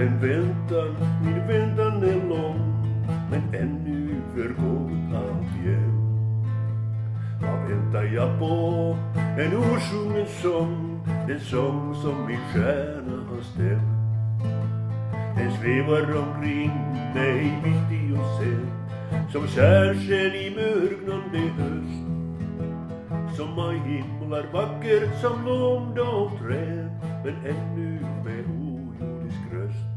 Men min väntan är lång, men ännu förgått alltjämt. Vad väntar jag på? En osjungen sång, den sång som min stjärna har stämt. Den svävar omkring mig mitt i och sen, som särsen i mörknande höst. Som majhimlar vacker som blomda och träd, men ännu med ojordisk röst.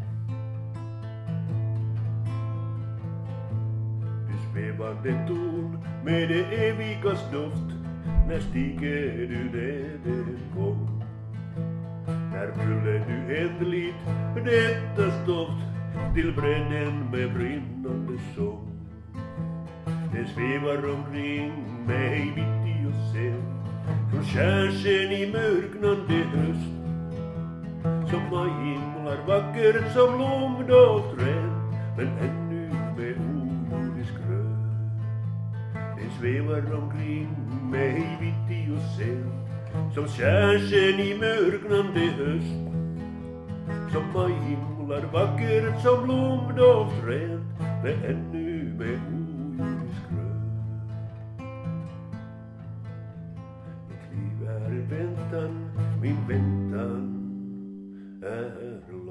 Du svävande ton med det evigas doft, när stiger du ner en gång? När fyller du ändligt detta stoft till bredden med brinnande sång. Det svävar omkring mig mitt i och sen, som kärsen i mörknande höst. Som majhimlar vacker som blomda och träd, men ännu med ojordisk röst. Det svävar omkring mig mitt i och sen, som kärsen i mörknande höst. Som majhimlar vacker som blomda och träd, men ännu med ojordisk röst. Mitt liv är väntan, min väntan är lång.